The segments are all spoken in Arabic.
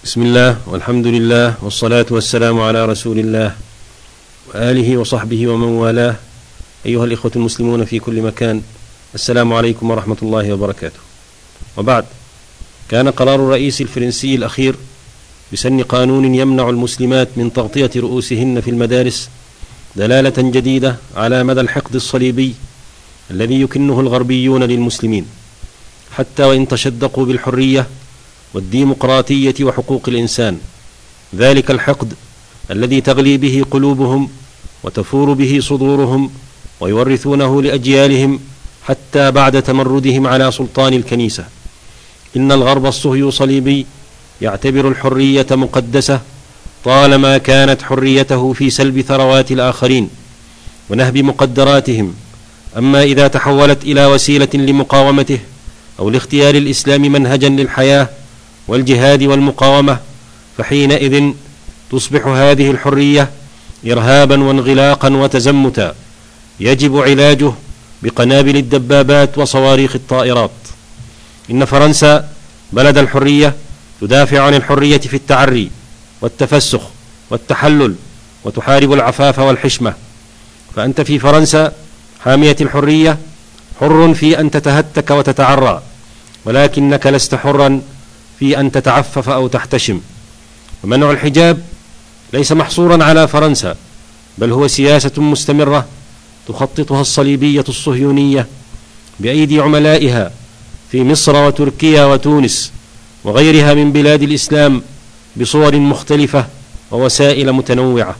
بسم الله والحمد لله والصلاة والسلام على رسول الله وآله وصحبه ومن والاه. أيها الإخوة المسلمون في كل مكان، السلام عليكم ورحمة الله وبركاته. وبعد، كان قرار الرئيس الفرنسي الأخير بسن قانون يمنع المسلمات من تغطية رؤوسهن في المدارس دلالة جديدة على مدى الحقد الصليبي الذي يكنه الغربيون للمسلمين، حتى وإن تشدقوا بالحرية والديمقراطية وحقوق الإنسان. ذلك الحقد الذي تغلي به قلوبهم وتفور به صدورهم ويورثونه لأجيالهم حتى بعد تمردهم على سلطان الكنيسة. إن الغرب الصهيو صليبي يعتبر الحرية مقدسة طالما كانت حريته في سلب ثروات الآخرين ونهب مقدراتهم، أما إذا تحولت إلى وسيلة لمقاومته أو لاختيار الإسلام منهجا للحياة والجهاد والمقاومة، فحينئذ تصبح هذه الحرية إرهابا وانغلاقا وتزمتا يجب علاجه بقنابل الدبابات وصواريخ الطائرات. إن فرنسا بلد الحرية تدافع عن الحرية في التعري والتفسخ والتحلل وتحارب العفاف والحشمة. فأنت في فرنسا حامية الحرية حر في أن تتهتك وتتعرى، ولكنك لست حرا في أن تتعفف أو تحتشم. ومنع الحجاب ليس محصورا على فرنسا، بل هو سياسة مستمرة تخططها الصليبية الصهيونية بأيدي عملائها في مصر وتركيا وتونس وغيرها من بلاد الإسلام بصور مختلفة ووسائل متنوعة.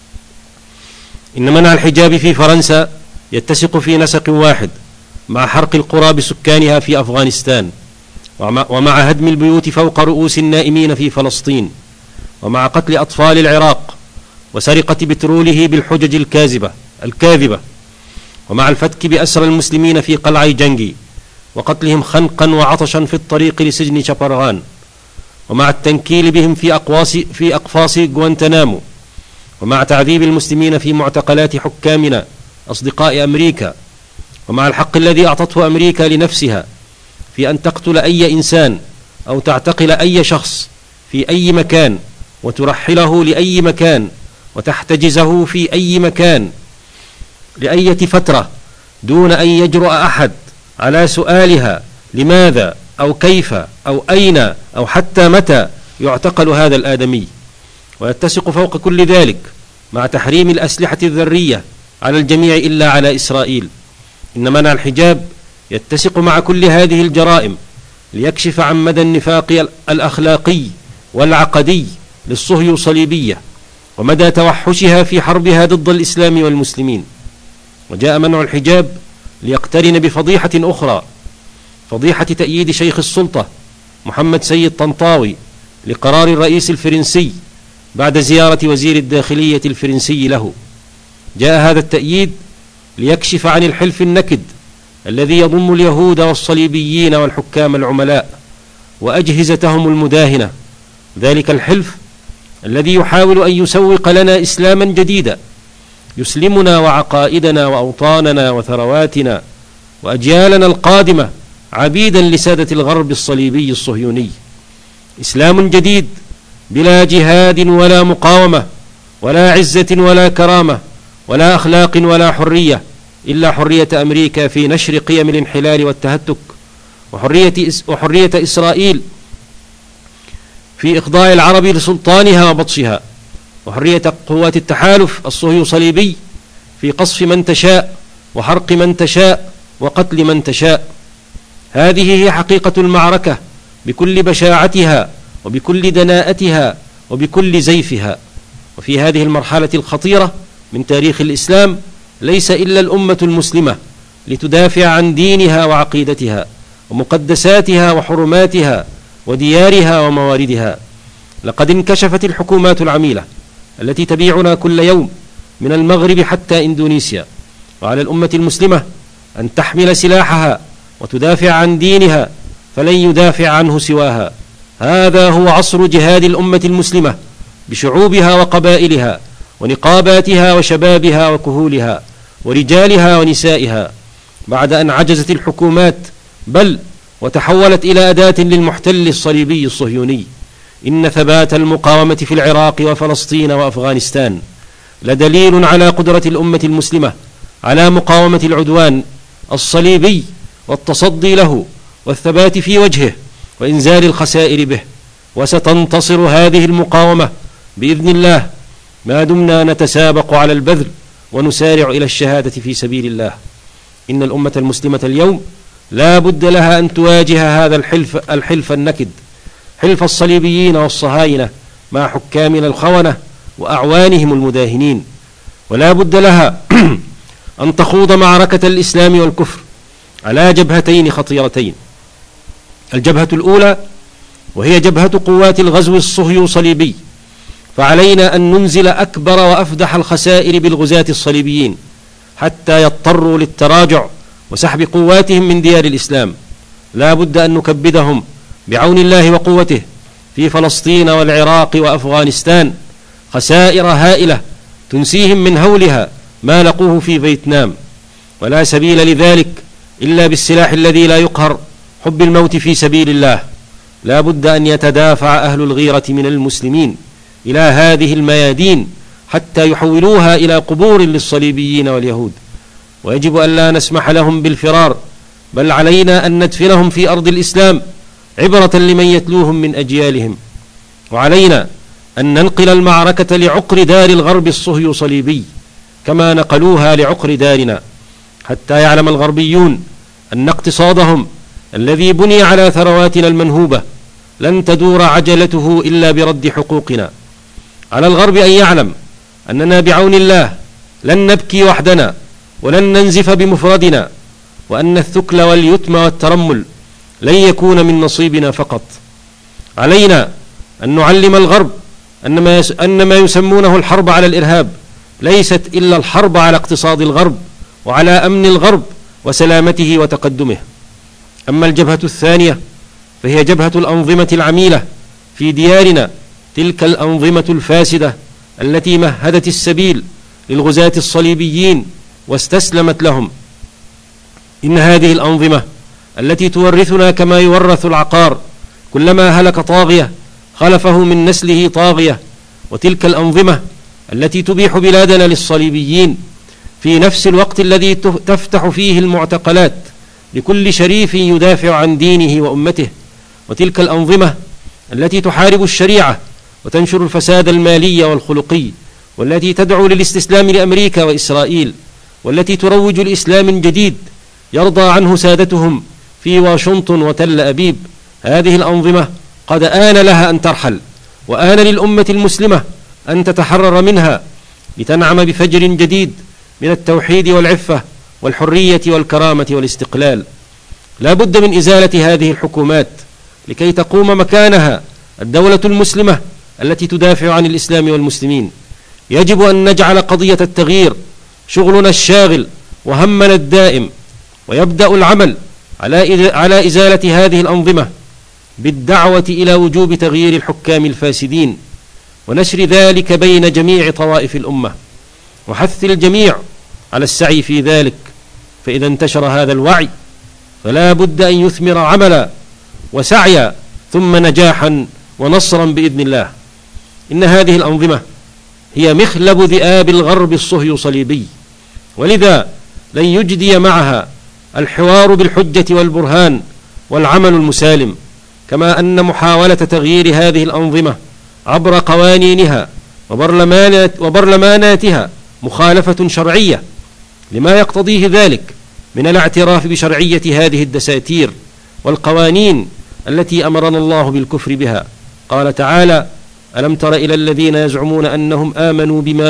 إن منع الحجاب في فرنسا يتسق في نسق واحد مع حرق القرى بسكانها في أفغانستان، ومع هدم البيوت فوق رؤوس النائمين في فلسطين، ومع قتل أطفال العراق وسرقة بتروله بالحجج الكاذبة، ومع الفتك بأسر المسلمين في قلعي جنجي وقتلهم خنقا وعطشا في الطريق لسجن شبرغان، ومع التنكيل بهم في أقفاص غوانتنامو، ومع تعذيب المسلمين في معتقلات حكامنا أصدقاء أمريكا، ومع الحق الذي أعطته أمريكا لنفسها في أن تقتل أي إنسان أو تعتقل أي شخص في أي مكان وترحله لأي مكان وتحتجزه في أي مكان لأية فترة دون أن يجرؤ أحد على سؤالها لماذا أو كيف أو أين أو حتى متى يعتقل هذا الآدمي. ويتسق فوق كل ذلك مع تحريم الأسلحة الذرية على الجميع إلا على إسرائيل. إن منع الحجاب يتسق مع كل هذه الجرائم ليكشف عن مدى النفاق الأخلاقي والعقدي للصهيو صليبية ومدى توحشها في حربها ضد الإسلام والمسلمين. وجاء منع الحجاب ليقترن بفضيحة أخرى، فضيحة تأييد شيخ السلطة محمد سيد طنطاوي لقرار الرئيس الفرنسي بعد زيارة وزير الداخلية الفرنسي له. جاء هذا التأييد ليكشف عن الحلف النكد الذي يضم اليهود والصليبيين والحكام العملاء وأجهزتهم المداهنة، ذلك الحلف الذي يحاول أن يسوق لنا إسلاما جديدا يسلمنا وعقائدنا وأوطاننا وثرواتنا وأجيالنا القادمة عبيدا لسادة الغرب الصليبي الصهيوني. إسلام جديد بلا جهاد ولا مقاومة ولا عزة ولا كرامة ولا أخلاق ولا حرية إلا حرية أمريكا في نشر قيم الانحلال والتهتك، وحرية إسرائيل في إخضاع العرب لسلطانها وبطشها، وحرية قوات التحالف الصهيو صليبي في قصف من تشاء وحرق من تشاء وقتل من تشاء. هذه هي حقيقة المعركة بكل بشاعتها وبكل دناءتها وبكل زيفها. وفي هذه المرحلة الخطيرة من تاريخ الإسلام ليس إلا الأمة المسلمة لتدافع عن دينها وعقيدتها ومقدساتها وحرماتها وديارها ومواردها. لقد انكشفت الحكومات العميلة التي تبيعنا كل يوم من المغرب حتى إندونيسيا، وعلى الأمة المسلمة أن تحمل سلاحها وتدافع عن دينها، فلن يدافع عنه سواها. هذا هو عصر جهاد الأمة المسلمة بشعوبها وقبائلها ونقاباتها وشبابها وكهولها ورجالها ونسائها، بعد أن عجزت الحكومات بل وتحولت إلى أداة للمحتل الصليبي الصهيوني. إن ثبات المقاومة في العراق وفلسطين وأفغانستان لدليل على قدرة الأمة المسلمة على مقاومة العدوان الصليبي والتصدي له والثبات في وجهه وإنزال الخسائر به. وستنتصر هذه المقاومة بإذن الله ما دمنا نتسابق على البذل ونسارع إلى الشهادة في سبيل الله. إن الأمة المسلمة اليوم لا بد لها أن تواجه هذا الحلف النكد، حلف الصليبيين والصهاينة مع حكامنا الخونة وأعوانهم المداهنين، ولا بد لها أن تخوض معركة الإسلام والكفر على جبهتين خطيرتين. الجبهة الأولى وهي جبهة قوات الغزو الصهيو صليبي، فعلينا أن ننزل أكبر وأفدح الخسائر بالغزاة الصليبيين حتى يضطروا للتراجع وسحب قواتهم من ديار الإسلام. لا بد أن نكبدهم بعون الله وقوته في فلسطين والعراق وأفغانستان خسائر هائلة تنسيهم من هولها ما لقوه في فيتنام، ولا سبيل لذلك إلا بالسلاح الذي لا يقهر، حب الموت في سبيل الله. لا بد أن يتدافع أهل الغيرة من المسلمين إلى هذه الميادين حتى يحولوها إلى قبور للصليبيين واليهود، ويجب أن لا نسمح لهم بالفرار، بل علينا أن ندفنهم في أرض الإسلام عبرة لمن يتلوهم من أجيالهم. وعلينا أن ننقل المعركة لعقر دار الغرب الصهيو صليبي كما نقلوها لعقر دارنا، حتى يعلم الغربيون أن اقتصادهم الذي بني على ثرواتنا المنهوبة لن تدور عجلته إلا برد حقوقنا. على الغرب أن يعلم أننا بعون الله لن نبكي وحدنا ولن ننزف بمفردنا، وأن الثكل واليتم والترمل لن يكون من نصيبنا فقط. علينا أن نعلم الغرب أن ما يسمونه الحرب على الإرهاب ليست إلا الحرب على اقتصاد الغرب وعلى أمن الغرب وسلامته وتقدمه. أما الجبهة الثانية فهي جبهة الأنظمة العميلة في ديارنا، تلك الأنظمة الفاسدة التي مهدت السبيل للغزاة الصليبيين واستسلمت لهم. إن هذه الأنظمة التي تورثنا كما يورث العقار، كلما هلك طاغية خلفه من نسله طاغية، وتلك الأنظمة التي تبيح بلادنا للصليبيين في نفس الوقت الذي تفتح فيه المعتقلات لكل شريف يدافع عن دينه وأمته، وتلك الأنظمة التي تحارب الشريعة وتنشر الفساد المالي والخلقي، والتي تدعو للاستسلام لأمريكا وإسرائيل، والتي تروج الإسلام جديد يرضى عنه سادتهم في واشنطن وتل أبيب. هذه الأنظمة قد آن لها أن ترحل، وآن للأمة المسلمة أن تتحرر منها لتنعم بفجر جديد من التوحيد والعفة والحرية والكرامة والاستقلال. لا بد من إزالة هذه الحكومات لكي تقوم مكانها الدولة المسلمة التي تدافع عن الإسلام والمسلمين. يجب أن نجعل قضية التغيير شغلنا الشاغل وهمنا الدائم، ويبدأ العمل على إزالة هذه الأنظمة بالدعوة إلى وجوب تغيير الحكام الفاسدين، ونشر ذلك بين جميع طوائف الأمة، وحث الجميع على السعي في ذلك. فإذا انتشر هذا الوعي فلا بد أن يثمر عملا وسعيا ثم نجاحا ونصرا بإذن الله. إن هذه الأنظمة هي مخلب ذئاب الغرب الصهيو صليبي، ولذا لن يجدي معها الحوار بالحجة والبرهان والعمل المسالم، كما أن محاولة تغيير هذه الأنظمة عبر قوانينها وبرلماناتها مخالفة شرعية لما يقتضيه ذلك من الاعتراف بشرعية هذه الدساتير والقوانين التي أمرنا الله بالكفر بها. قال تعالى: ألم تر إلى الذين يزعمون أنهم آمنوا بما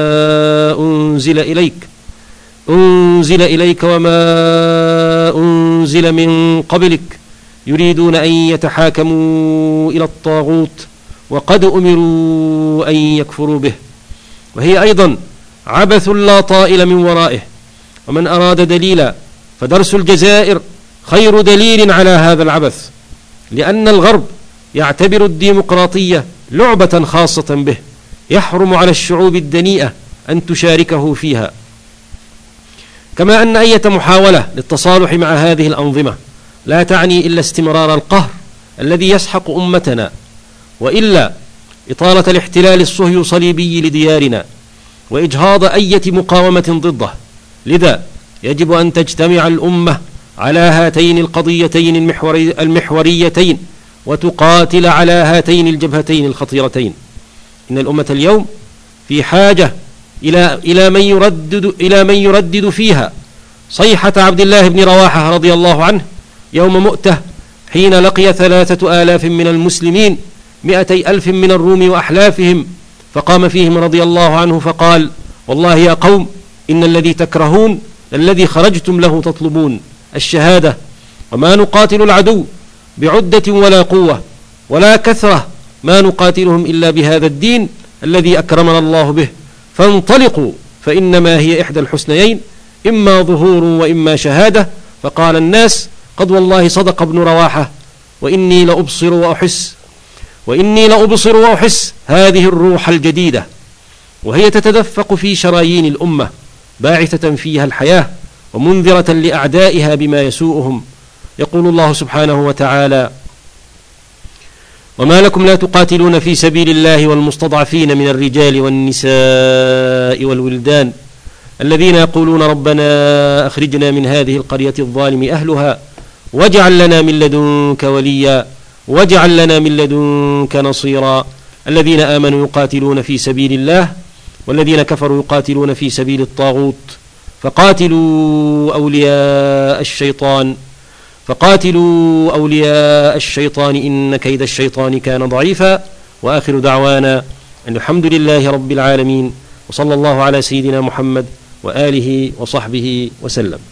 أنزل إليك وما أنزل من قبلك يريدون أن يتحاكموا إلى الطاغوت وقد أمروا أن يكفروا به. وهي أيضا عبث لا طائل من ورائه. ومن أراد دليلا فدرس الجزائر خير دليل على هذا العبث، لأن الغرب يعتبر الديمقراطية لعبة خاصة به يحرم على الشعوب الدنيئة أن تشاركه فيها. كما أن أي محاولة للتصالح مع هذه الأنظمة لا تعني إلا استمرار القهر الذي يسحق أمتنا وإلا إطالة الاحتلال الصهيو صليبي لديارنا وإجهاض أية مقاومة ضده. لذا يجب أن تجتمع الأمة على هاتين القضيتين المحوريتين وتقاتل على هاتين الجبهتين الخطيرتين. إن الأمة اليوم في حاجة إلى من يردد فيها صيحة عبد الله بن رواحة رضي الله عنه يوم مؤتة، حين لقي 3000 من المسلمين 200,000 من الروم وأحلافهم، فقام فيهم رضي الله عنه فقال: والله يا قوم، إن الذي تكرهون الذي خرجتم له تطلبون الشهادة، وما نقاتل العدو بعدة ولا قوة ولا كثرة، ما نقاتلهم إلا بهذا الدين الذي أكرمنا الله به، فانطلقوا فإنما هي إحدى الحسنيين، إما ظهور وإما شهادة. فقال الناس: قد والله صدق ابن رواحة، وإني لأبصر وأحس هذه الروح الجديدة، وهي تتدفق في شرايين الأمة، باعثة فيها الحياة ومنذرة لأعدائها بما يسوءهم. يقول الله سبحانه وتعالى: وما لكم لا تقاتلون في سبيل الله والمستضعفين من الرجال والنساء والولدان الذين يقولون ربنا أخرجنا من هذه القرية الظالم أهلها واجعل لنا من لدنك وليا واجعل لنا من لدنك نصيرا. الذين آمنوا يقاتلون في سبيل الله والذين كفروا يقاتلون في سبيل الطاغوت فقاتلوا أولياء الشيطان إن كيد الشيطان كان ضعيفا. وآخر دعوانا أن الحمد لله رب العالمين، وصلى الله على سيدنا محمد وآله وصحبه وسلم.